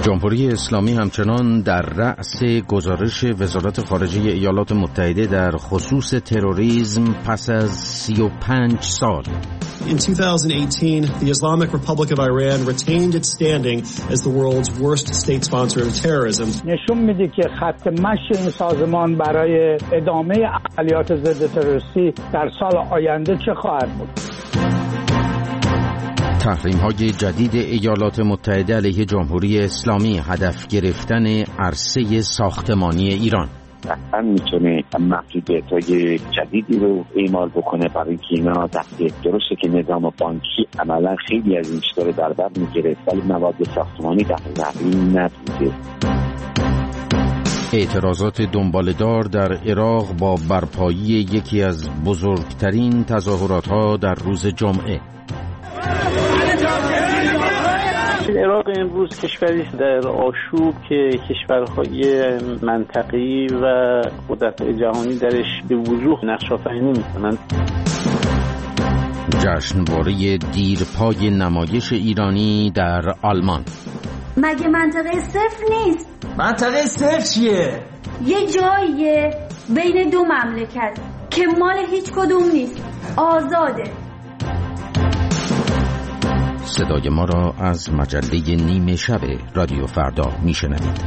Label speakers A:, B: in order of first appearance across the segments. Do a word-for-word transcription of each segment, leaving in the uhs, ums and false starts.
A: جمهوری اسلامی همچنان در رأس گزارش وزارت خارجه ایالات متحده در خصوص تروریسم پس از سی و پنج سال.
B: In two thousand eighteen, the Islamic Republic of Iran retained its standing as the world's worst state sponsor of terrorism.
C: نشون میده که خط مشی این سازمان برای ادامه عملیات ضد تروریستی در سال آینده چه خواهد بود؟
A: تحریم‌های جدید ایالات متحده علیه جمهوری اسلامی، هدف گرفتن عرصه ساختمانی ایران.
D: قطعا میتونه محدودیت‌های جدیدی رو اعمال بکنه برای اینکه اینا دسته درسته که نظام بانکی عملا خیلی از این چیزا رو در بر میگیره، ولی مواد ساختمانی در تحریم نبوده.
A: اعتراضات دنباله‌دار در عراق با برپایی یکی از بزرگترین تظاهرات‌ها در روز جمعه.
E: عراق امروز کشوری در آشوب که کشورهای منطقی و قدرت‌های جهانی درش به وضوح نقش آفرینی می‌کنند.
A: جشنواره دیرپای نمایش ایرانی در آلمان.
F: مگه منطقه صفر نیست؟
G: منطقه صفر چیه؟
F: یه جاییه بین دو مملکت که مال هیچ کدوم نیست، آزاده.
A: صدای ما را از مجله نیمه شب رادیو فردا میشنوید.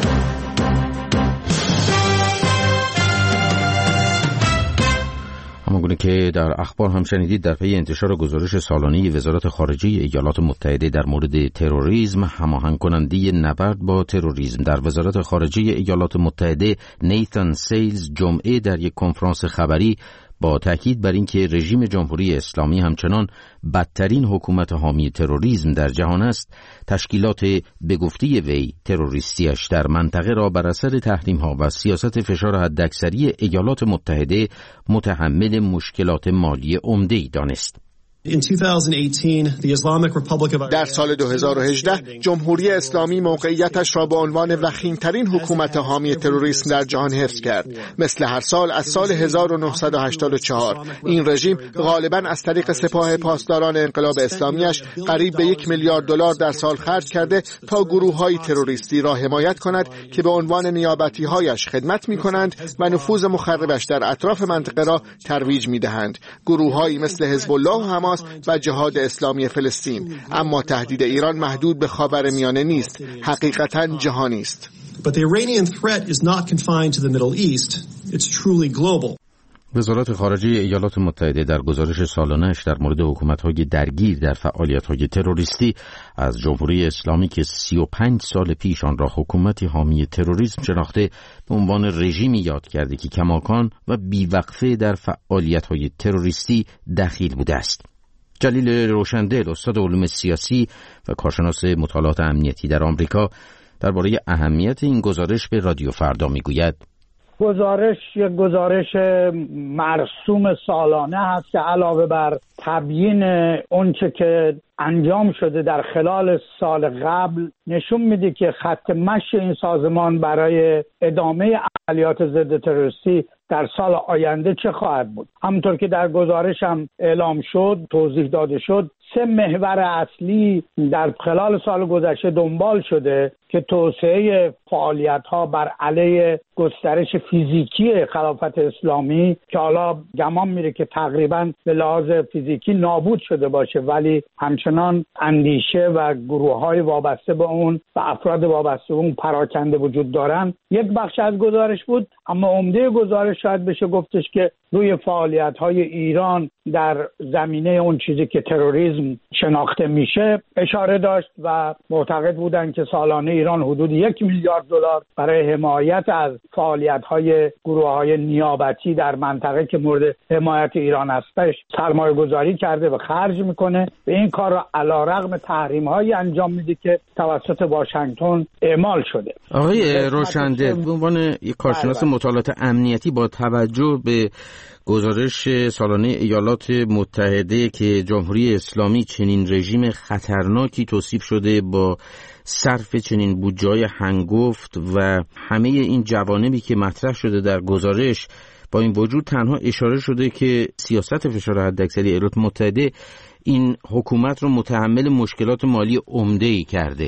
A: همانگونه که در اخبار هم شنیدید، در پی انتشار گزارش سالانه وزارت خارجه ایالات متحده در مورد تروریسم، هماهنگ کننده نبرد با تروریسم در وزارت خارجه ایالات متحده نیتان سیلز جمعه در یک کنفرانس خبری با تاکید بر اینکه رژیم جمهوری اسلامی همچنان بدترین حکومت حامی تروریسم در جهان است، تشکیلات به گفته وی تروریستیش در منطقه را بر اثر تحریم‌ها و سیاست فشار حداکثری ایالات متحده متحمل مشکلات مالی عمده‌ای دانست.
B: In two thousand eighteen, the Islamic Republic of Iran
H: در سال دو هزار و هجده جمهوری اسلامی موقعیتش را به عنوان وخیم‌ترین حکومت حامی تروریسم در جهان حفظ کرد. مثل هر سال از سال هزار و نهصد و هشتاد و چهار این رژیم غالباً از طریق سپاه پاسداران انقلاب اسلامیش قریب به یک میلیارد دلار در سال خرج کرده تا گروه‌های تروریستی را حمایت کند که به عنوان نیابتی‌هایش خدمت می‌کنند و نفوذ مخربش در اطراف منطقه را ترویج می‌دهند. گروه‌هایی مثل حزب الله و حماس و جهاد اسلامی فلسطین. اما تهدید ایران محدود به خاورمیانه نیست، حقیقتاً جهانی است.
B: But the Iranian threat is not confined to the Middle East. It's truly global.
A: وزارت خارجه ایالات متحده در گزارش سالانه‌اش در مورد حکومت‌های درگیر در فعالیت‌های تروریستی از جمهوری اسلامی که سی و پنج سال پیش آن را حکومتی حامی تروریسم شناخته، به عنوان رژیمی یاد کرده که کماکان و بیوقفه در فعالیت‌های تروریستی دخیل بوده است. جلیل روشندل، استاد علوم سیاسی و کارشناس مطالعات امنیتی در آمریکا، درباره اهمیت این گزارش به رادیو فردا میگوید.
C: گزارش یک گزارش مرسوم سالانه هست که علاوه بر تبیین اونچه که انجام شده در خلال سال قبل نشون میده که خط مشی این سازمان برای ادامه عملیات ضد تروریستی در سال آینده چه خواهد بود. همونطور که در گزارش هم اعلام شد، توضیح داده شد، سه محور اصلی در خلال سال گذشته دنبال شده که توسعه فعالیت‌ها بر علیه گسترش فیزیکی خلافت اسلامی که حالا گمان میره که تقریباً به لحاظ فیزیکی نابود شده باشه، ولی همچنان اندیشه و گروه‌های وابسته به اون و افراد وابسته به اون پراکنده وجود دارن. یک بخش از گزارش بود، اما عمده گزارش شاید بشه گفتش که روی فعالیت‌های ایران در زمینه اون چیزی که تروریسم شناخته میشه اشاره داشت و معتقد بودن که سالانه ایران حدود یک میلیارد دلار برای حمایت از فعالیت‌های گروه‌های نیابتی در منطقه که مورد حمایت ایران هستش سرمایه گذاری کرده و خرج میکنه و این کار را علیرغم تحریم‌های انجام میده که توسط واشنگتن اعمال شده.
A: آقای روشنده، به عنوان یک کارشناس مطالعات امنیتی با توجه به گزارش سالانه ایالات متحده که جمهوری اسلامی چنین رژیم خطرناکی توصیف شده با صرف چنین بودجه‌های هنگفت و همه این جوانبی که مطرح شده در گزارش، با این وجود تنها اشاره شده که سیاست فشار حداکثری ایالات متحده این حکومت رو متحمل مشکلات مالی عمده‌ای کرده.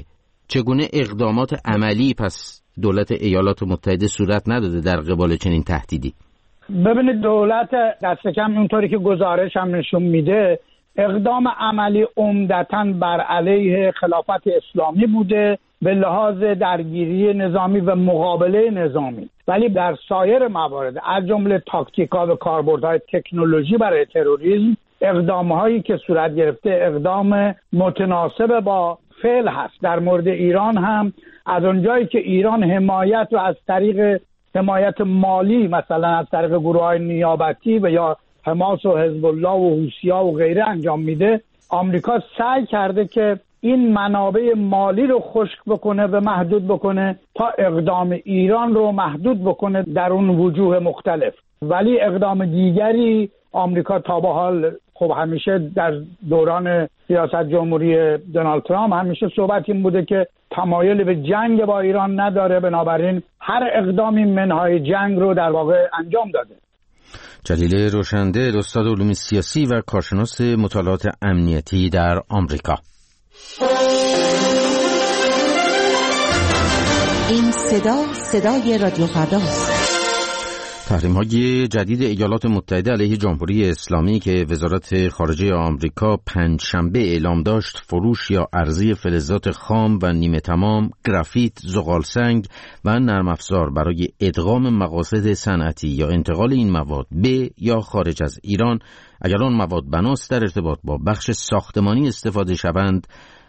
A: چگونه اقدامات عملی پس دولت ایالات متحده صورت نداده در قبال چنین تهدیدی؟
C: ببینید دولت دست کم اونطوری که گزارش هم نشون میده اقدام عملی عمدتاً بر علیه خلافت اسلامی بوده به لحاظ درگیری نظامی و مقابله نظامی، ولی در سایر موارد از جمله تاکتیک‌ها و کاربردهای تکنولوژی برای تروریسم اقدام‌هایی که صورت گرفته اقدام متناسب با فعل هست. در مورد ایران هم از اونجایی که ایران حمایت رو از طریق حمایت مالی مثلا از طریق گروه‌های نیابتی و یا حماس و حزب الله و حوثی‌ها و غیره انجام میده، آمریکا سعی کرده که این منابع مالی رو خشک بکنه و محدود بکنه تا اقدام ایران رو محدود بکنه در اون وجوه مختلف. ولی اقدام دیگری آمریکا تا به حال خب همیشه در دوران ریاست جمهوری دونالد ترامپ همیشه صحبت این بوده که تمایل به جنگ با ایران نداره، بنابراین هر اقدامی منهای جنگ رو در واقع انجام داده.
A: جلیل روشندل، استاد علوم سیاسی و کارشناس مطالعات امنیتی در آمریکا.
I: این صدا صدای رادیو فرداست.
A: تحریم‌های جدید ایالات متحده علیه جمهوری اسلامی که وزارت خارجه آمریکا پنجشنبه اعلام داشت فروش یا عرضه فلزات خام و نیمه تمام، گرافیت، زغالسنگ و نرم افزار برای ادغام مقاصد صنعتی یا انتقال این مواد به یا خارج از ایران اگر آن مواد بناست در ارتباط با بخش ساختمانی استفاده شوند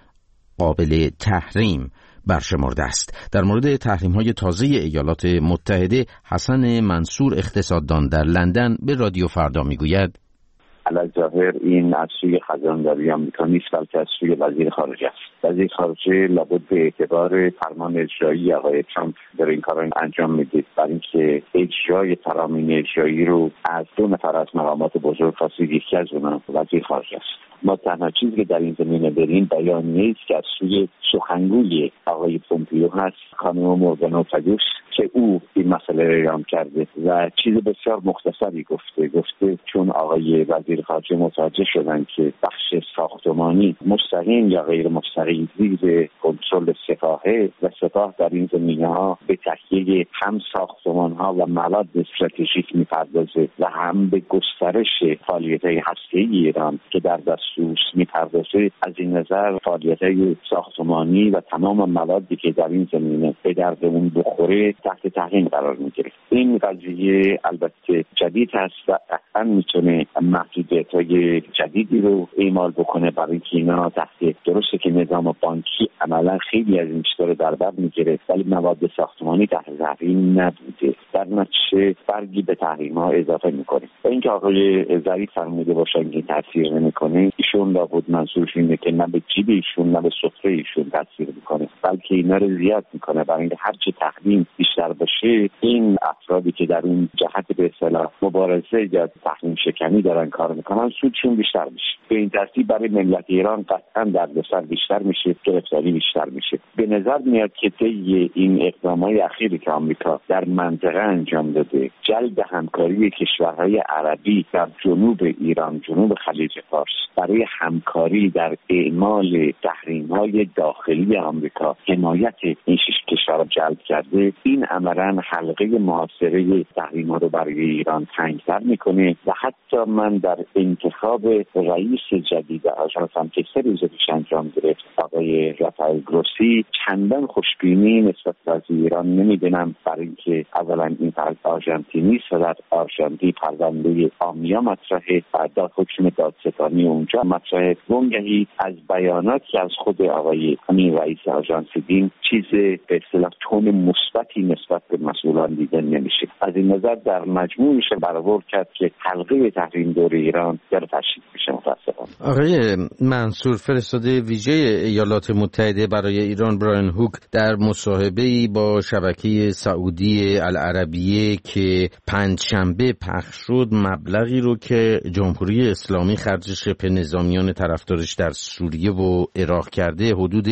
A: قابل تحریم برشمرده است. در مورد تحریم‌های تازه ایالات متحده حسن منصور اقتصاددان در لندن به رادیو فردا میگوید
D: علی‌ظاهر این از سوی خزانداری آمریکا نیست بلکه از سوی وزیر خارجه است. وزیر خارجه لابد به اعتبار فرمان اجرایی آقای ترامپ در این کار انجام میده، برای اینکه اجرای فرامین اجرایی رو از دو نفر از مقامات بزرگ خاصی یکی از اونها وزیر خارجه است. ما تنها چیزی که در این زمینه داریم بیانیه‌ای است که از سوی سخنگوی آقای پومپیو هست، خانم مورگان اوتاگوس، که او این مسئله را اعلام کرده و چیز بسیار مختصری گفته گفته چون آقای وزیر خارجه متوجه شدن که بخش ساختمانی مستقیم یا غیر مستقیم زیر کنترل سپاهه و سپاه در این زمینه‌ها به تهیه هم ساختمان‌ها و مواد استراتژیک می‌پردازه و هم به گسترش فعالیت‌های هسته‌ای ایران که در دستور می‌پردازه، از این نظر فعالیت‌های ساختمانی و تمام موادی که در این زمینه به درد اون بخوره تحت تحریم قرار می‌گیره. این قضیه البته جدید هست و قطعاً می‌تونه محدودیت‌های جدیدی رو اعمال بکنه برای اینکه اینا تحت درسته که نظام بانکی عملاً خیلی از این چیزا رو در بر می‌گیره ولی مواد ساختمانی تحت تحریم نبوده، در نتیجه برگی به تحریم‌ها اضافه می‌کنه. و اینکه آقای ظریف فرموده باشن که تاثیر نمی‌کنه، ایشون لابد منظورش اینه که نه به جیب ایشون نه به سفره ایشون تاثیر می‌کنه بلکه اینا رو زیاد می‌کنه، برای اینکه هر چه تحریم بیشتر باشه این افرادی که در اون جهت به اصطلاح مبارزه یا تحریم شکنی دارن کار میکنن سودشون بیشتر میشه. به این ترتیب برای ملت ایران قطعا دردسر بیشتر میشه، گرفتاری بیشتر میشه. به نظر میاد که طی این اقدامات اخیری که آمریکا در منطقه انجام داده، جلب همکاری کشورهای عربی در جنوب ایران، جنوب خلیج فارس برای همکاری در اعمال تحریم‌های داخلی آمریکا حمایت این شش کشور را جلب کرده، این عملاً حلقه محاصره تحریم‌ها رو برای ایران تنگ‌تر میکنه و حتی من در انتخاب رئیس جدید آژانس هم که سه روز پیش انجام گرفت آقای رافائل گروسی چندان خوشبینی نسبت به ایران نمیدونم، برای اینکه اولا این فرد آرژانتینی است و در آرژانتین پرونده آمیا مطرحه و داد حکم دادستانی اونجا مطرحه. وانگهی از بیاناتی از خود آقای همین رئیس آژانس دین چیز به اصطلاح تون مثبتی نسبت به مسئولان دیده نمیشه. از این نظر در مجموع میشه برآورد کرد که حلقه تحریم دور ایران داره تشدید میشه. متاسفانه
A: آقای منصور، فرستاده ویژه ایالات متحده برای ایران برایان هوک در مصاحبه‌ای با شبکه سعودی العربیه که پنجشنبه پخش شد مبلغی رو که جمهوری اسلامی خرج شبه نظامیان طرفدارش در سوریه و عراق کرده حدود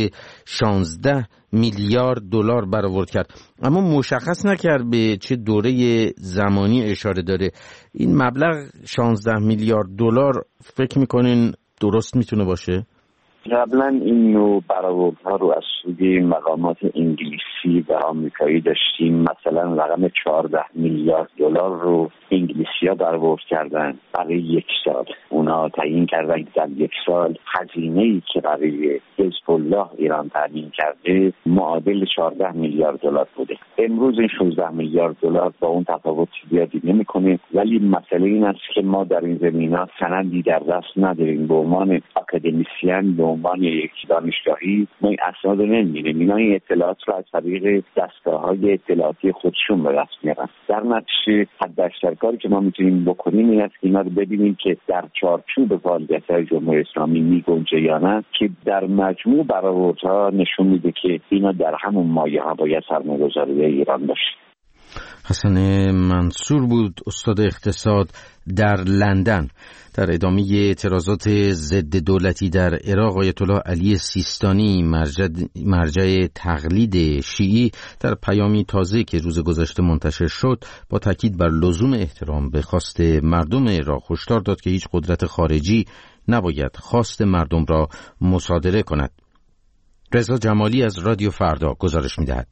A: شانزده میلیارد دلار برآورد کرد، اما مشخص نکرد به چه دوره زمانی اشاره داره. این مبلغ شانزده میلیارد دلار فکر میکنین درست میتونه باشه؟
D: قبلا این نوع برآوردها رو از سوی مقامات انگلیسی و آمریکایی داشتیم. مثلا رقم چهارده میلیارد دلار رو انگلیسی‌ها برآورد کردن برای یک سال. اونا تعیین کردن که در یک سال هزینه‌ای که برای حزب الله ایران تعیین کرده معادل چهارده میلیارد دلار بوده. امروز این شانزده میلیارد دلار با اون تفاوت زیادی نمی‌کنه، ولی مسئله این است که ما در این زمینه سندی در دست نداریم. به عنوان اکادمیسین، به عنوان یک دانشگاهی ما این اسناد رو نمی‌بینیم. اینا این اطلاعات رو از طریق دستگاه‌های اطلاعاتی خودشون به دست میارن. در نتیجه حداکثر کاری که ما میتونیم بکنیم این است که اینا رو ببینیم که در چارچوب فعالیت‌های جمهوری اسلامی میگنجه یا نه، که در مجموع برآوردها نشون میده که اینا در همون مایه‌ها باید سرمایه‌گذاری ایران باشه.
A: حسن منصور بود، استاد اقتصاد در لندن. در ادامه اعتراضات ضد دولتی در عراق، آیت الله علی سیستانی مرجع, مرجع تقلید شیعی در پیامی تازه که روز گذشته منتشر شد با تاکید بر لزوم احترام به خواست مردم عراق هشدار داد که هیچ قدرت خارجی نباید خواست مردم را مصادره کند. رضا جمالی از رادیو فردا گزارش می‌دهد.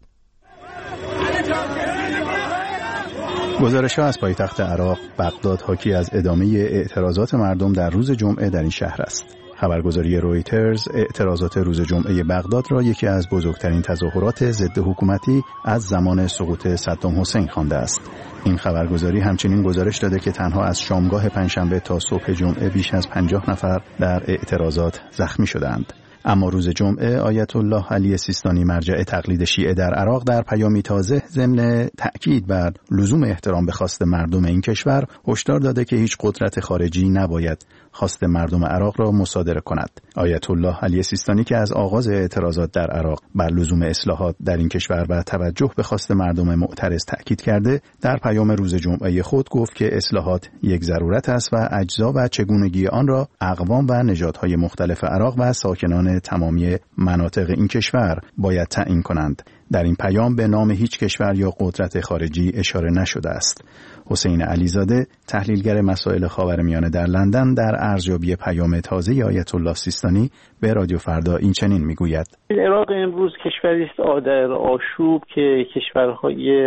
J: گزارش‌ها از پایتخت عراق بغداد حاکی از ادامه اعتراضات مردم در روز جمعه در این شهر است. خبرگزاری رویترز اعتراضات روز جمعه بغداد را یکی از بزرگترین تظاهرات ضد حکومتی از زمان سقوط صدام حسین خوانده است. این خبرگزاری همچنین گزارش داده که تنها از شامگاه پنجشنبه تا صبح جمعه بیش از پنجاه نفر در اعتراضات زخمی شدند. اما روز جمعه آیت الله علی سیستانی مرجع تقلید شیعه در عراق در پیامی تازه ضمن تأکید بر لزوم احترام به خواست مردم این کشور هشدار داده که هیچ قدرت خارجی نباید خواست مردم عراق را مصادره کند. آیت الله علی سیستانی که از آغاز اعتراضات در عراق بر لزوم اصلاحات در این کشور و توجه به خواست مردم معترض تأکید کرده، در پیام روز جمعه خود گفت که اصلاحات یک ضرورت است و اجزا و چگونگی آن را اقوام و نژادهای مختلف عراق و ساکنان تمامی مناطق این کشور باید تعیین کنند. در این پیام به نام هیچ کشور یا قدرت خارجی اشاره نشده است. حسین علیزاده، تحلیلگر مسائل خاورمیانه در لندن، در ارزیابی پیام تازه آیت الله سیستانی به رادیو فردا این چنین میگوید:
E: عراق امروز کشوری است در آشوب که کشورهای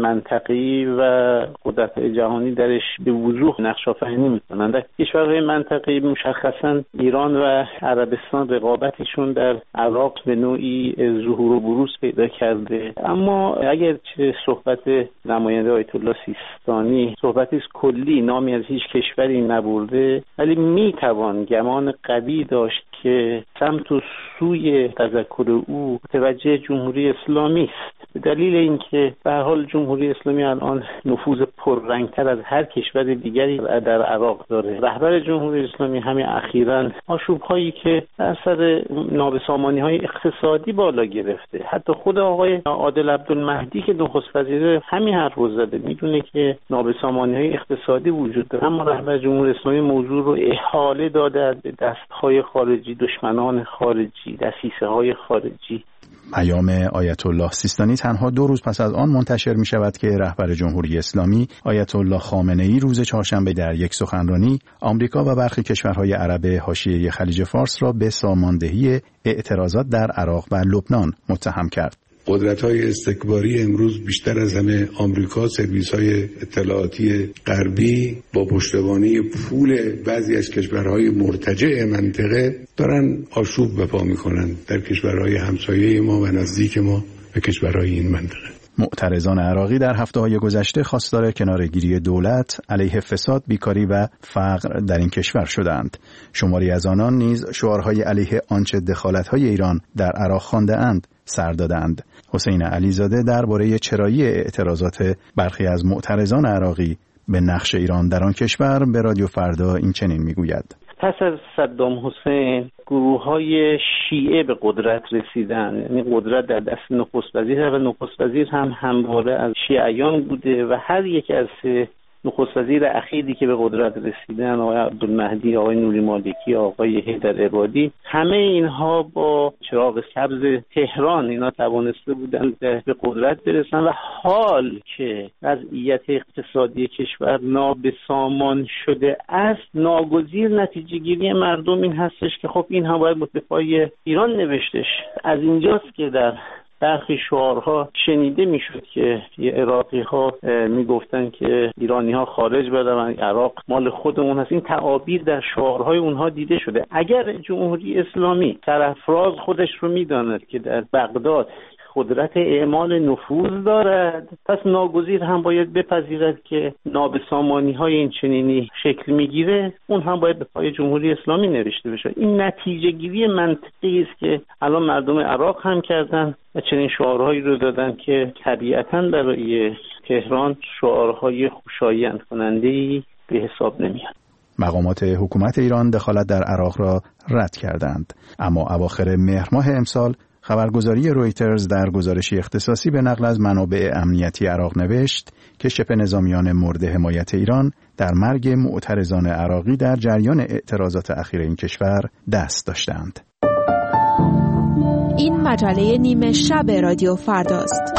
E: منطقی و قدرت‌های جهانی درش به وضوح نقش آفرینی می‌کنند. در کشورهای منطقی مشخصاً ایران و عربستان رقابتشون در عراق به نوعی ظهور و بروز پیدا کرده. اما اگر چه صحبت نماینده آیت الله سیستانی صحبتی است کلی، نامی از هیچ کشوری نبرده، ولی میتوان گمان قوی داشت که سمت و سوی تذکر او توجه جمهوری اسلامی است، به دلیل اینکه به هر حال جمهوری اسلامی الان نفوذ پررنگتر از هر کشور دیگری در عراق داره. رهبر جمهوری اسلامی همین اخیراً آشوب‌هایی که اثر نابسامانی‌های اقتصادی بالا گرفته، حتی خود آقای عادل عبدالمهدی که نخست وزیر همین حرف رو زده، میدونه که نابسامانی‌های اقتصادی وجود داره، اما رهبر جمهوری اسلامی موضوع رو احاله داده به دست‌های خارجی، دشمنان خارجی، دسیسه‌های خارجی.
J: پیام آیت الله سیستانی تنها دو روز پس از آن منتشر می شود که رهبر جمهوری اسلامی آیت الله خامنه‌ای روز چهارشنبه در یک سخنرانی آمریکا و برخی کشورهای عرب حاشیه خلیج فارس را به ساماندهی اعتراضات در عراق و لبنان متهم کرد.
K: قدرت‌های استکباری امروز بیشتر از همه آمریکا، سرویس‌های اطلاعاتی غربی با پشتوانه پول بعضی از کشورهای مرتجع منطقه دارن آشوب به پا می‌کنند در کشورهای همسایه ما و نزدیک ما به کشورهای این منطقه.
J: معترضان عراقی در هفته‌های گذشته خواستار کناره‌گیری دولت علیه فساد، بیکاری و فقر در این کشور شدند. شماری از آنان نیز شعارهای علیه آنچه دخالت‌های ایران در عراق خوانده‌اند سر دادند. حسین علیزاده درباره چرایی اعتراضات برخی از معترضان عراقی به نقش ایران در آن کشور به رادیو فردا این چنین میگوید:
E: پس از صدام حسین گروه‌های شیعه به قدرت رسیدن، یعنی قدرت در دست نخست وزیر و نخست وزیر هم همواره از شیعیان بوده و هر یک از نخست وزیر اخیری که به قدرت رسیدن، آقای عبدالمهدی، آقای نوری مالکی، آقای حیدر عبادی، همه اینها با چراغ سبز تهران اینا توانسته بودن به قدرت برسن و حال که وضعیت اقتصادی کشور نابسامان شده است، ناگزیر نتیجه گیری مردم این هستش که خب این هم باید به پای ایران نوشتش. از اینجاست که در برخی شعارها شنیده میشد که یه عراقی ها میگفتن که ایرانی ها خارج بدون، عراق مال خودمون هست. این تعابیر در شعارهای اونها دیده شده. اگر جمهوری اسلامی سرافراز خودش رو میداند که در بغداد قدرت اعمال نفوذ دارد، پس ناگزیر هم باید بپذیرد که نابسامانی های این چنینی شکل میگیره، اون هم باید به پای جمهوری اسلامی نوشته بشه. این نتیجه گیری منطقی است که الان مردم عراق هم کردن و چنین شعارهایی رو دادن که طبیعتاً برای تهران شعارهای خوشایند کننده‌ای به حساب نمیاد.
J: مقامات حکومت ایران دخالت در عراق را رد کردند، اما اواخر مهر ماه امسال خبرگزاری رویترز در گزارشی اختصاصی به نقل از منابع امنیتی عراق نوشت که شبه نظامیان مورد حمایت ایران در مرگ معترضان عراقی در جریان اعتراضات اخیر این کشور دست داشتند.
L: این مجله نیمه شب رادیو فرداست.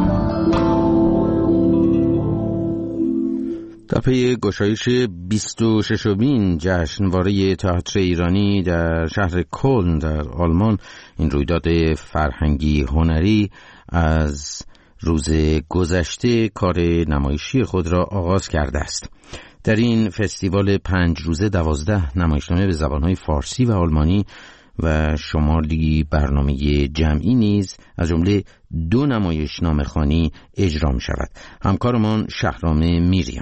A: در پی گشایش بیست و ششمین جشنواره تئاتر ایرانی در شهر کلن در آلمان، این رویداد فرهنگی هنری از روز گذشته کار نمایشی خود را آغاز کرده است. در این فستیوال پنج روزه دوازده نمایشنامه به زبانهای فارسی و آلمانی و شمالی برنامه جمعی نیز از جمله دو نمایشنامه خوانی اجرا می شود. همکارمان شهرام میریان.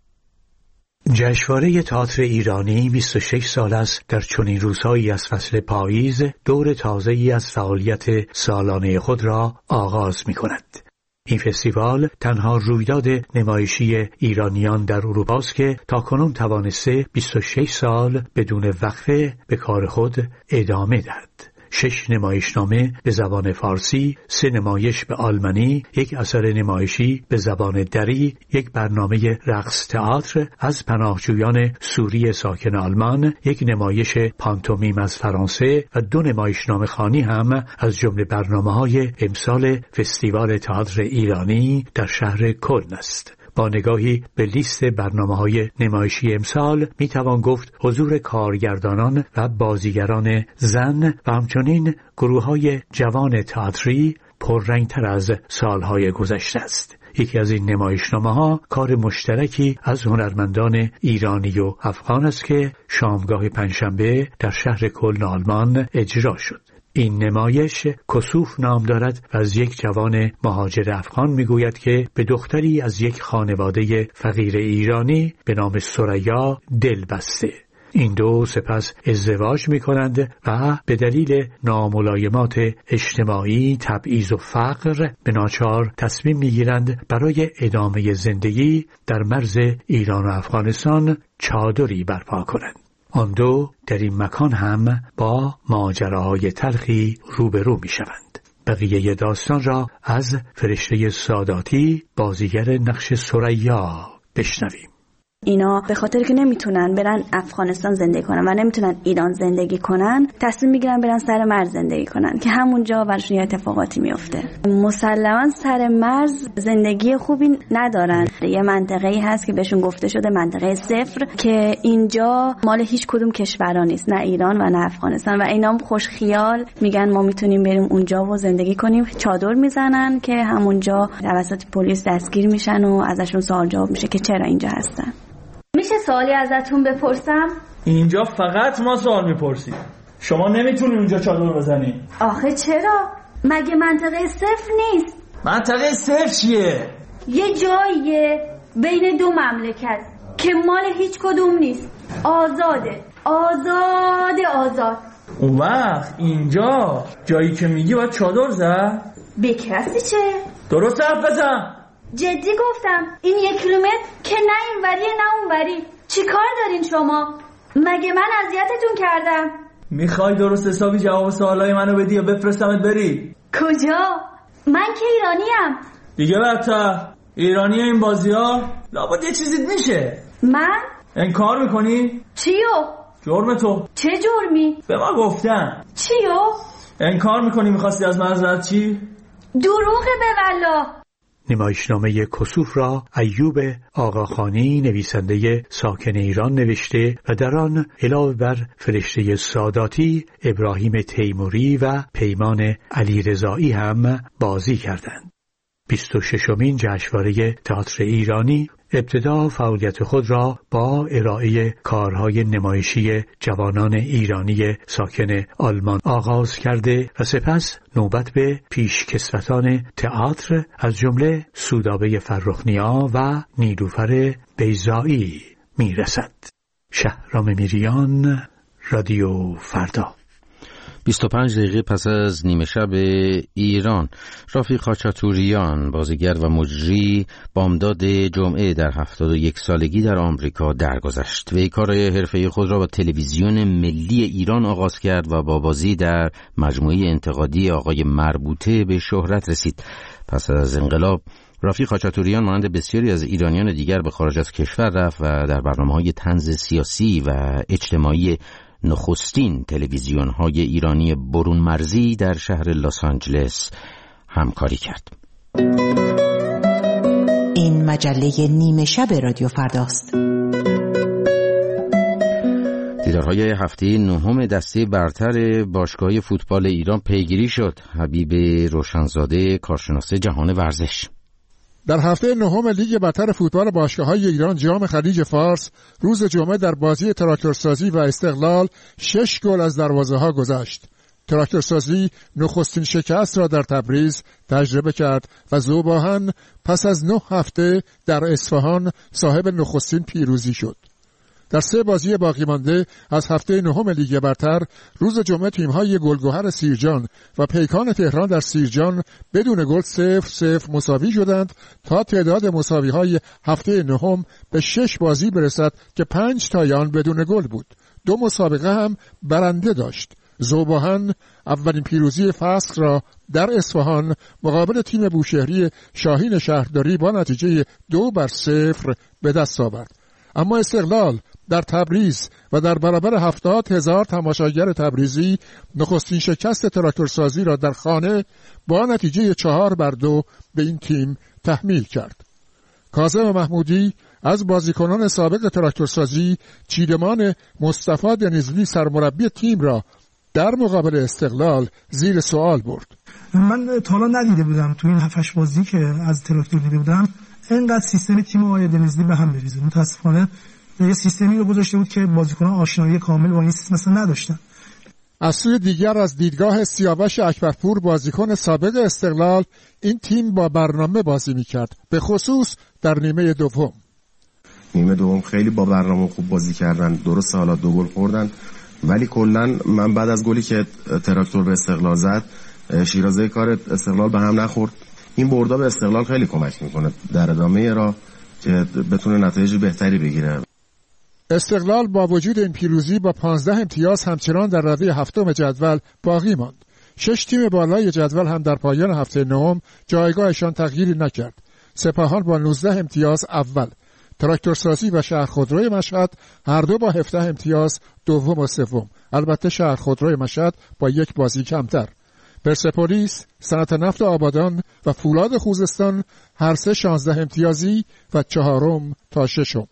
M: جشنواره تئاتر ایرانی بیست و شش سال است در چنین روزهایی از فصل پاییز دور تازه‌ای از فعالیت سالانه خود را آغاز می‌کند. این فستیوال تنها رویداد نمایشی ایرانیان در اروپا است که تاکنون توانسته بیست و شش سال بدون وقفه به کار خود ادامه دهد. شش نمایشنامه به زبان فارسی، سه نمایش به آلمانی، یک اثر نمایشی به زبان دری، یک برنامه رقص تئاتر از پناهجویان سوری ساکن آلمان، یک نمایش پانتومیم از فرانسه و دو نمایشنامه خوانی هم از جمله برنامه‌های امسال فستیوال تئاتر ایرانی در شهر کلن است. با نگاهی به لیست برنامه‌های نمایشی امسال میتوان گفت حضور کارگردانان و بازیگران زن و همچنین گروه‌های جوان تئاتری پررنگتر از سالهای گذشته است. یکی از این نمایشنامه‌ها کار مشترکی از هنرمندان ایرانی و افغان است که شامگاه پنجشنبه در شهر کلن آلمان اجرا شد. این نمایش کسوف نام دارد و از یک جوان مهاجر افغان میگوید که به دختری از یک خانواده فقیر ایرانی به نام ثریا دل بسته. این دو سپس ازدواج می‌کنند و به دلیل ناملایمات اجتماعی، تبعیض و فقر به ناچار تصمیم می‌گیرند برای ادامه زندگی در مرز ایران و افغانستان چادری برپا کنند. آن دو در این مکان هم با ماجراهای تلخی روبرو می شوند. بقیه داستان را از فرشته ساداتی بازیگر نقش ثریا بشنویم.
N: اینا به خاطر که نمیتونن برن افغانستان زندگی کنن و نمیتونن ایران زندگی کنن، تصمیم میگیرن برن سر مرز زندگی کنن که همونجا براشون یه اتفاقاتی میفته. مسلماً سر مرز زندگی خوبی ندارن. یه منطقه‌ای هست که بهشون گفته شده منطقه صفر که اینجا مال هیچ کدوم کشورا نیست، نه ایران و نه افغانستان، و اینا خوش خیال میگن ما میتونیم بریم اونجا و زندگی کنیم. چادر میزنن که همونجا توسط پلیس دستگیر میشن و ازشون سوال جواب میشه که چرا اینجا هستن.
F: میشه سوالی ازتون بپرسم؟
G: اینجا فقط ما سوال میپرسیم، شما نمیتونی اونجا چادر بزنی.
F: آخه چرا؟ مگه منطقه صفر نیست؟
G: منطقه صفر چیه؟
F: یه جاییه بین دو مملکت که مال هیچ کدوم نیست. آزاده آزاده آزاد.
G: اون وقت اینجا جایی که میگی باید چادر زد؟
F: به کسی چه؟
G: درست حرف بزن.
F: جدی گفتم این یک کیلومتر که نه این وریه نه اون وری. چی کار دارین شما؟ مگه من اذیتتون کردم؟
G: میخوای درست حسابی جواب سوالای منو بدی یا بفرستمت بری؟
F: کجا؟ من که ایرانیم.
G: دیگه بدتر ایرانی این بازی ها لابد یه چیزی میشه.
F: من؟
G: انکار میکنی؟
F: چیو؟
G: جرم تو.
F: چه جرمی؟
G: به ما گفتن.
F: چیو؟
G: انکار میکنی میخواستی از معذرت چی؟
F: دروغه به والله.
M: نمایشنامه کسوف را ایوب آقاخانی نویسنده ساکن ایران نوشته و در آن علاوه بر فرشته ساداتی، ابراهیم تیموری و پیمان علیرضایی هم بازی کردند. بیست و ششمین جشنواره تئاتر ایرانی ابتدا فعالیت خود را با ارائه کارهای نمایشی جوانان ایرانی ساکن آلمان آغاز کرده و سپس نوبت به پیشکسوتان تئاتر از جمله سودابه فرخنیا و نیلوفر بیضایی میرسد. شهرام میریان، رادیو فردا.
A: بیست و پنج دقیقه پس از نیمه شب ایران، رافیق خاچاتوریان بازیگر و مجری بامداد جمعه در هفتاد و یک سالگی در آمریکا درگذشت. وی کار حرفه‌ای خود را با تلویزیون ملی ایران آغاز کرد و با بازی در مجموعه انتقادی آقای مربوطه به شهرت رسید. پس از انقلاب رافیق خاچاتوریان مانند بسیاری از ایرانیان دیگر به خارج از کشور رفت و در برنامه‌های طنز سیاسی و اجتماعی نخستین تلویزیون‌های ایرانی برون مرزی در شهر لس آنجلس همکاری کرد.
I: این مجله نیمه شب رادیو فرداست.
A: دیدارهای هفته نهم دسته برتر باشگاه فوتبال ایران پیگیری شد. حبیب روشنزاده، کارشناس جهان ورزش.
O: در هفته نهم لیگ برتر فوتبال باشگاه‌های ایران جام خلیج فارس روز جمعه در بازی تراکتورسازی و استقلال شش گل از دروازه‌ها گذشت. تراکتورسازی نخستین شکست را در تبریز تجربه کرد و ذوباهن پس از نه هفته در اصفهان صاحب نخستین پیروزی شد. در سه بازی باقی مانده از هفته نهم لیگ برتر روز جمعه تیم‌های گلگهر سیرجان و پیکان تهران در سیرجان بدون گل صفر صفر مساوی شدند تا تعداد مساوی‌های هفته نهم به شش بازی برسد که پنج تای آن بدون گل بود. دو مسابقه هم برنده داشت. ذوباهن اولین پیروزی فصل را در اصفهان مقابل تیم بوشهری شاهین شهرداری با نتیجه دو بر صفر به دست آورد. اما استقلال در تبریز و در برابر هفتاد هزار تماشاگر تبریزی نخستین شکست تراکتورسازی را در خانه با نتیجه چهار بر دو به این تیم تحمیل کرد. کاظم محمودی از بازیکنان سابق تراکتورسازی چیدمان مصطفی دنیزلی سرمربی تیم را در مقابل استقلال زیر سوال برد.
P: من تا حالا ندیده بودم تو این هفت بازی که از تراکتور دیده بودم اینقدر سیستم تیم آقای دنیزلی به هم بریزه. متاسفانه یه سیستمی رو گذاشته بود که بازیکنان آشنایی کامل با این سیستم مثلا نداشتن.
O: از سوی دیگر از دیدگاه سیاوش اکبرپور بازیکن سابق استقلال این تیم با برنامه بازی میکرد، به خصوص در نیمه دوم.
Q: نیمه دوم خیلی با برنامه خوب بازی کردن. درسته حالا دو گل خوردن ولی کلا من بعد از گلی که تراکتور به استقلال زد شیرازه کار استقلال به هم نخورد. این بردا به استقلال خیلی کمک میکنه در ادامه راه که بتونه نتایج بهتری بگیره.
O: استقلال با وجود این پیروزی با پانزده امتیاز همچنان در رده هفتم جدول باقی ماند. شش تیم بالای جدول هم در پایان هفته نهم جایگاهشان تغییری نکرد. سپاهان با نوزده امتیاز اول، تراکتورسازی و شهر خودروی مشهد هر دو با هفده امتیاز دوم و سوم. البته شهر خودروی مشهد با یک بازی کمتر. پرسپولیس، صنعت نفت آبادان و فولاد خوزستان هر سه شانزده امتیازی و چهارم تا ششم.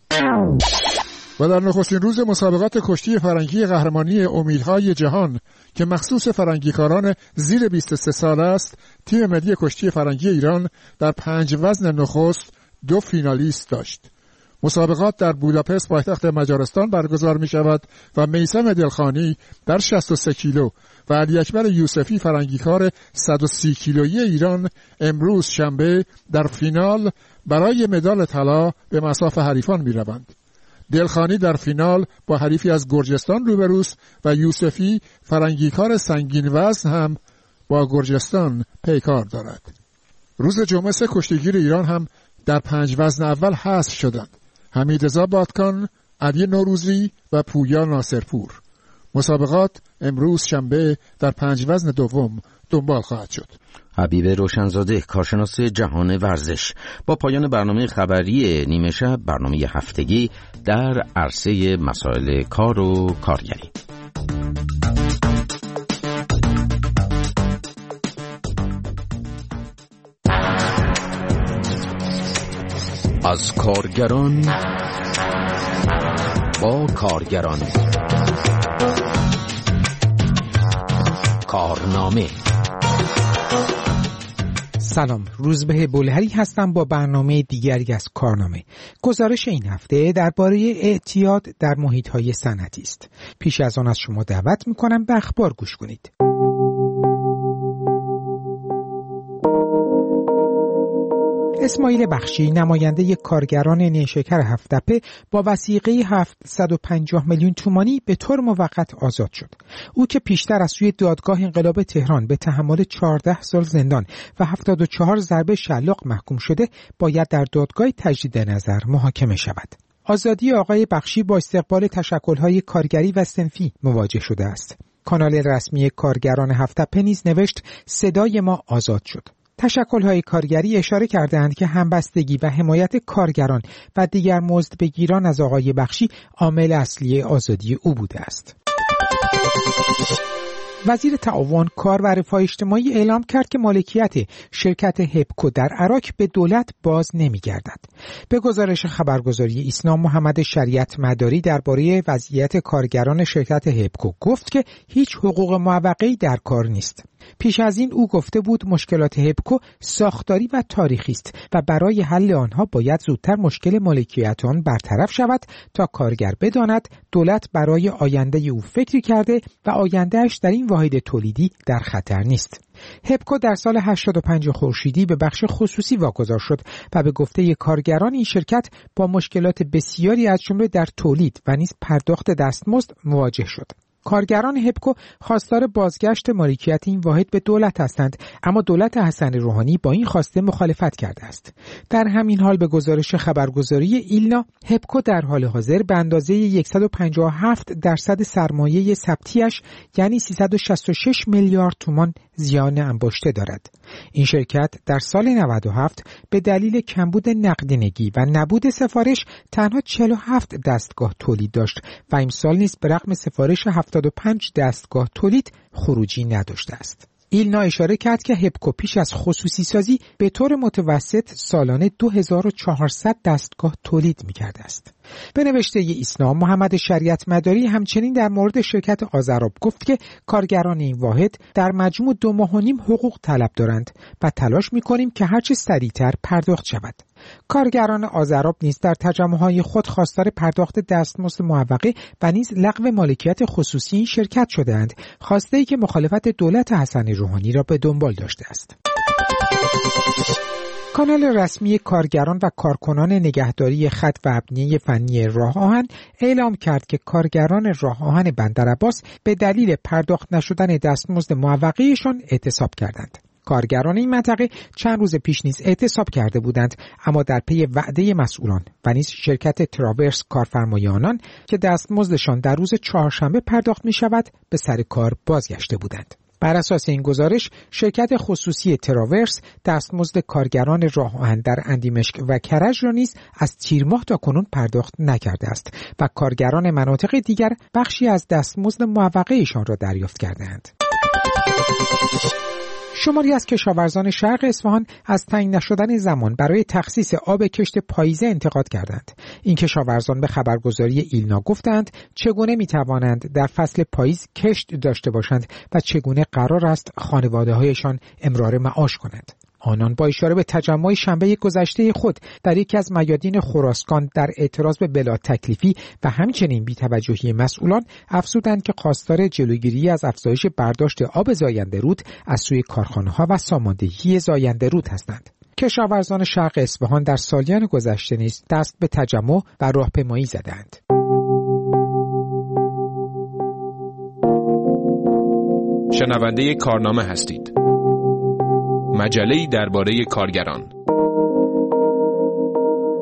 O: و در نخستین روز مسابقات کشتی فرنگی قهرمانی امیدهای جهان که مخصوص فرنگیکاران زیر بیست و سه سال است، تیم ملی کشتی فرنگی ایران در پنج وزن نخست دو فینالیست داشت. مسابقات در بوداپست پایتخت مجارستان برگزار می شود و میثم دلخانی در شصت و سه کیلو و علی اکبر یوسفی فرنگیکار صد و سی کیلویی ایران امروز شنبه در فینال برای مدال طلا به مصاف حریفان می روند. دلخانی در فینال با حریفی از گرجستان روبروست و یوسفی فرنگیکار سنگین وزن هم با گرجستان پیکار دارد. روز جمعه سه کشتیگیر ایران هم در پنج وزن اول حذف شدند: حمیدرضا بادکان، علی نوروزی و پویا ناصرپور. مسابقات امروز شنبه در پنج وزن دوم دنبال خواهد شد.
A: حبیب روشنزاده، کارشناس جهان ورزش، با پایان برنامه خبری نیمه شب، برنامه هفتگی در عرصه مسائل کار و کارگری. از کارگران با کارگران، کارنامه.
R: سلام، روزبه بولهری هستم با برنامه دیگری از کارنامه. گزارش این هفته درباره اعتیاد در محیط‌های صنعتی است. پیش از آن از شما دعوت می‌کنم به اخبار گوش کنید. اسماعیل بخشی، نماینده کارگران نیشکر هفت‌تپه، با وثیقه هفتصد و پنجاه میلیون تومانی به طور موقت آزاد شد. او که پیشتر از سوی دادگاه انقلاب تهران به تحمل چهارده سال زندان و هفتاد و چهار ضربه شلاق محکوم شده، باید در دادگاه تجدید نظر محاکمه شود. آزادی آقای بخشی با استقبال تشکل‌های کارگری و صنفی مواجه شده است. کانال رسمی کارگران هفت‌تپه نیز نوشت صدای ما آزاد شد. تشکل‌های کارگری اشاره کردند که همبستگی و حمایت کارگران و دیگر مزدبگیران از آقای بخشی عامل اصلی آزادی او بوده است. وزیر تعاون، کار و رفاه اجتماعی اعلام کرد که مالکیت شرکت هپکو در عراق به دولت باز نمی‌گردد. به گزارش خبرگزاری ایسنا، محمد شریعت مداری درباره وضعیت کارگران شرکت هپکو گفت که هیچ حقوق معوقه‌ای در کار نیست. پیش از این او گفته بود مشکلات هپکو ساختاری و تاریخی است و برای حل آنها باید زودتر مشکل مالکیت آن برطرف شود تا کارگر بداند دولت برای آینده او فکری کرده و آیندهش در این واحد تولیدی در خطر نیست. هپکو در سال هشتاد و پنج خورشیدی به بخش خصوصی واگذار شد و به گفته کارگران این شرکت با مشکلات بسیاری از جمله در تولید و نیز پرداخت دستمزد مواجه شد. کارگران هپکو خواستار بازگشت مالکیت این واحد به دولت هستند، اما دولت حسن روحانی با این خواسته مخالفت کرده است. در همین حال به گزارش خبرگزاری ایلنا، هپکو در حال حاضر به اندازه صد و پنجاه و هفت درصد سرمایه ثبتیش یعنی سیصد و شصت و شش میلیارد تومان زیان انباشته دارد. این شرکت در سال نود و هفت به دلیل کمبود نقدینگی و نبود سفارش تنها چهل و هفت دستگاه تولید داشت و امسال نیز به رغم سفارش هفتاد و پنج دستگاه تولید خروجی نداشته است. ایلنا اشاره کرد که هپکو پیش از خصوصی سازی به طور متوسط سالانه دو هزار و چهارصد دستگاه تولید می‌کرده است. به نوشته ایسنا، محمد شریعت مداری همچنین در مورد شرکت آذراب گفت که کارگران این واحد در مجموع دو ماه و نیم حقوق طلب دارند و تلاش می‌کنیم که هرچه سریعتر پرداخت شود. کارگران آذراب نیز در تجمع‌های خود خواستار پرداخت دستمزد معوقه و نیز لغو مالکیت خصوصی این شرکت شده‌اند، خواسته‌ای که مخالفت دولت حسن روحانی را به دنبال داشته است. کانال رسمی کارگران و کارکنان نگهداری خط و ابنیه فنی راه آهن اعلام کرد که کارگران راه آهن بندرعباس به دلیل پرداخت نشدن دستمزد معوقه‌شان اعتصاب کردند. کارگران این منطقه چند روز پیش نیز اعتصاب کرده بودند، اما در پی وعده مسئولان و نیز شرکت تراورس کارفرمایانان که دستمزدشان در روز چهارشنبه پرداخت می شود به سر کار بازگشته بودند. بر اساس این گزارش، شرکت خصوصی تراورس دستمزد کارگران راه آهن در اندیمشک و کرج را نیز از تیر ماه تا کنون پرداخت نکرده است و کارگران مناطق دیگر بخشی از دستمزد معوقه‌شان را دریافت کرده‌اند. شماری از کشاورزان شرق اصفهان از تعیین نشدن زمان برای تخصیص آب کشت پاییزه انتقاد کردند. این کشاورزان به خبرگزاری ایلنا گفتند چگونه می‌توانند در فصل پاییز کشت داشته باشند و چگونه قرار است خانواده‌هایشان امرار معاش کنند. آنان با اشاره به تجمع شنبه گذشته خود در یکی از میادین خراسان در اعتراض به بلا تکلیفی و همچنین بی‌توجهی مسئولان افزودند که خواستار جلوگیری از افزایش برداشت آب زاینده رود از سوی کارخانه‌ها و ساماندهی زاینده رود هستند. کشاورزان شرق اصفهان در سالیان گذشته نیز دست به تجمع و راهپیمایی زدند.
S: شنونده کارنامه هستید. مجله‌ای درباره کارگران.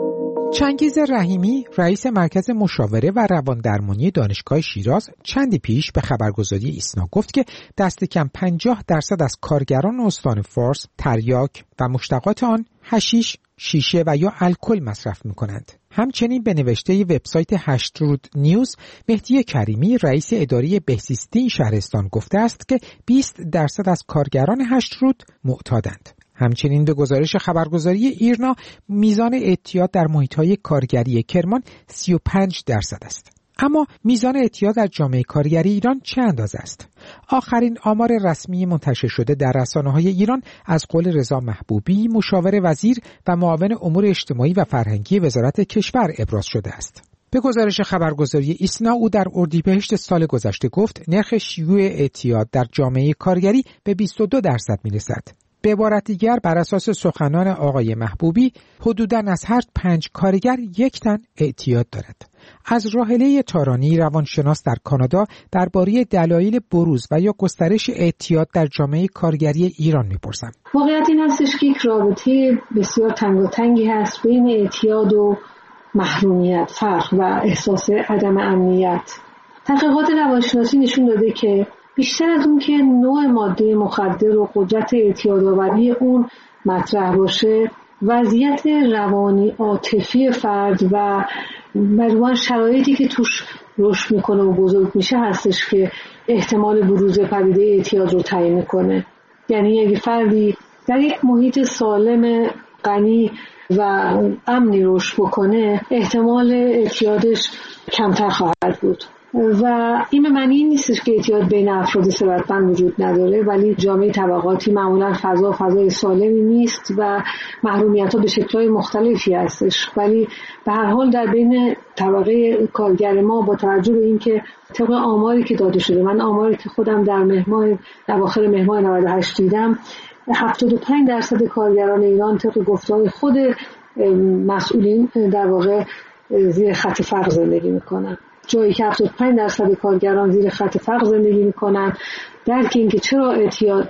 R: چنگیز رحیمی رئیس مرکز مشاوره و رواندرمانی دانشگاه شیراز چندی پیش به خبرگزاری ایسنا گفت که دست کم پنجاه درصد از کارگران استان فارس تریاک و مشتقات آن حشیش، شیشه و یا الکل مصرف می‌کنند. همچنین به نوشته وبسایت هشت رود نیوز مهدی کریمی رئیس اداره بهزیستی شهرستان گفته است که بیست درصد از کارگران هشت رود معتادند. همچنین به گزارش خبرگزاری ایرنا میزان اعتیاد در محیط‌های کارگری کرمان سی و پنج درصد است. اما میزان اعتیاد در جامعه کارگری ایران چه اندازه است؟ آخرین آمار رسمی منتشر شده در رسانه‌های ایران از قول رضا محبوبی مشاور وزیر و معاون امور اجتماعی و فرهنگی وزارت کشور ابراز شده است. به گزارش خبرگزاری ایسنا او در اردیبهشت سال گذشته گفت نرخ شیوع اعتیاد در جامعه کارگری به بیست و دو درصد می‌رسد. به عبارت دیگر بر اساس سخنان آقای محبوبی حدوداً از هر پنج کارگر یک تن اعتیاد دارد. از راهله تارانی روانشناس در کانادا درباره دلایل بروز و یا گسترش اعتیاد در جامعه کارگری ایران میپرسم.
T: واقعیت این هستش که یک رابطه بسیار تنگاتنگی هست بین اعتیاد و محرومیت، فرق و احساس عدم امنیت. تحقیقات روانشناسی نشون داده که بیشتر از اون که نوع ماده مخدر و قدرت اعتیادآوری اون مطرح باشه، وضعیت روانی عاطفی فرد و مجموعاً شرایطی که توش رشد میکنه و بزرگ میشه هستش که احتمال بروز پدیده اعتیاد رو تعیین میکنه. یعنی اگه فردی در یک محیط سالم، غنی و امنی رشد بکنه، احتمال اعتیادش کمتر خواهد بود. و این به معنی نیستش که اعتیاد بین افراد ثروتمند وجود نداره، ولی جامعه طبقاتی معمولا فضا فضای سالمی نیست و محرومیت‌ها به شکل‌های مختلفی هستش. ولی به هر حال در بین طبقه کارگر ما با توجه به اینکه طبق آماری که داده شده، من آماری که خودم در مهر اواخر مهر نود و هشت دیدم، هفتاد و پنج درصد کارگران ایران طبق گفته‌های خود مسئولین در واقع زیر خط فقر زندگی می‌کنن. جایی که هفتاد و پنج درصد کارگران زیر خط فقر زندگی میکنن. درک این که چرا اعتیاد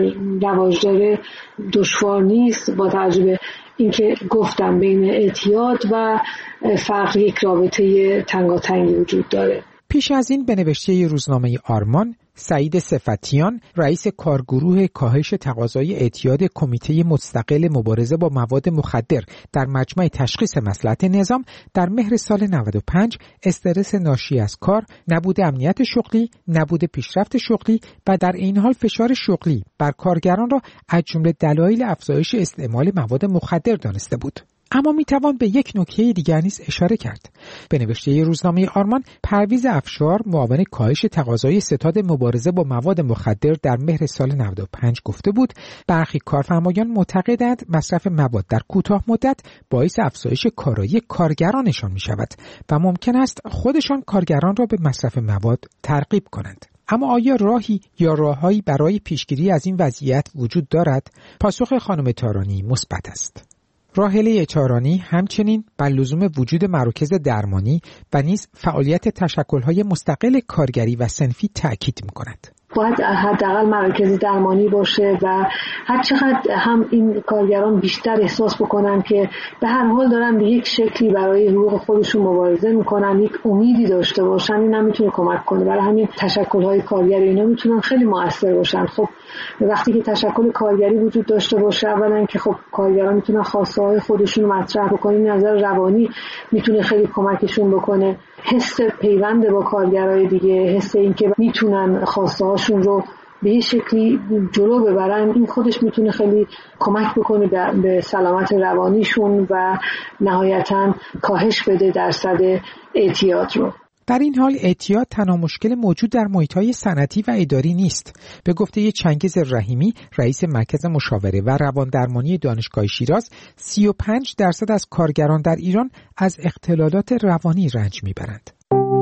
T: رواج داره دشوار نیست، با توجه به اینکه گفتم بین اعتیاد و فقر یک رابطه تنگاتنگی وجود داره.
R: پیش از این به نوشته روزنامه آرمان، سعید صفتیان رئیس کارگروه کاهش تقاضای اعتیاد کمیته مستقل مبارزه با مواد مخدر در مجمع تشخیص مصلحت نظام در مهر سال نود و پنج استرس ناشی از کار، نبود امنیت شغلی، نبود پیشرفت شغلی و در این حال فشار شغلی بر کارگران را از جمله دلایل افزایش استعمال مواد مخدر دانسته بود. اما میتوان به یک نکته دیگر نیز اشاره کرد. به نوشته روزنامه آرمان، پرویز افشار معاون کاهش تقاضای ستاد مبارزه با مواد مخدر در مهر سال نود و پنج گفته بود برخی کارفرمایان معتقدند مصرف مواد در کوتاه مدت باعث افزایش کارایی کارگرانشان می شود و ممکن است خودشان کارگران را به مصرف مواد ترغیب کنند. اما آیا راهی یا راههایی برای پیشگیری از این وضعیت وجود دارد؟ پاسخ خانم تارانی مثبت است. راهله تارانی همچنین بر لزوم وجود مراکز درمانی و نیز فعالیت تشکل‌های مستقل کارگری و صنفی تأکید می‌کند.
T: باید حداقل مراکز درمانی باشه و هر چقدر هم این کارگران بیشتر احساس بکنن که به هر حال دارن به یک شکلی برای حقوق خودشون مبارزه میکنن، یک امیدی داشته باشن، این هم میتونه کمک کنه. برای همین تشکل‌های کارگری اینا میتونن خیلی موثر باشن. خب وقتی که تشکل کارگری وجود داشته باشه، اولا که خب کارگران میتونن خواسته های خودشون رو مطرح بکنن، نظر روانی میتونه خیلی کمکشون بکنه، حس پیوند با کارگرای دیگه، حس این که میتونن خواسته هاشون رو به یه شکلی جلو ببرن، این خودش میتونه خیلی کمک بکنه به سلامت روانیشون و نهایتاً کاهش بده درصد اعتیاد رو.
R: در این حال اعتیاد تنها مشکل موجود در محیط‌های صنعتی و اداری نیست. به گفته چنگیز رحیمی رئیس مرکز مشاوره و رواندرمانی دانشگاه شیراز، سی و پنج درصد از کارگران در ایران از اختلالات روانی رنج میبرند.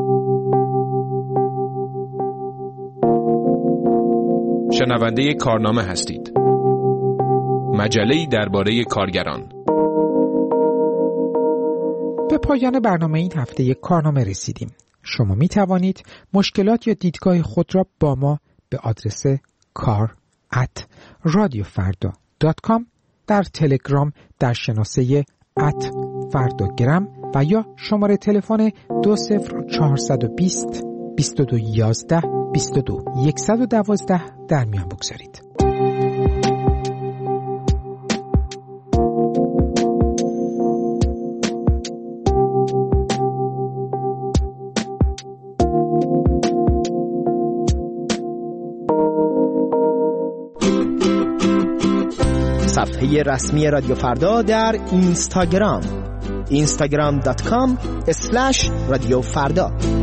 S: شنونده کارنامه هستید. مجله‌ای درباره کارگران.
R: به پایان برنامه این هفته کارنامه رسیدیم. شما می توانید مشکلات یا دیدگاه خود را با ما به آدرس کار ات رادیو فردا دات کام در تلگرام در شناسه ات فرداگرام و یا شماره تلفن دو صفر چهارصد و بیست بیست و دو یازده بیست و دو صد و دوازده در میان بگذارید.
U: صفحه رسمی رادیو فردا در اینستاگرام اینستاگرام دات کام اسلش رادیو فردا.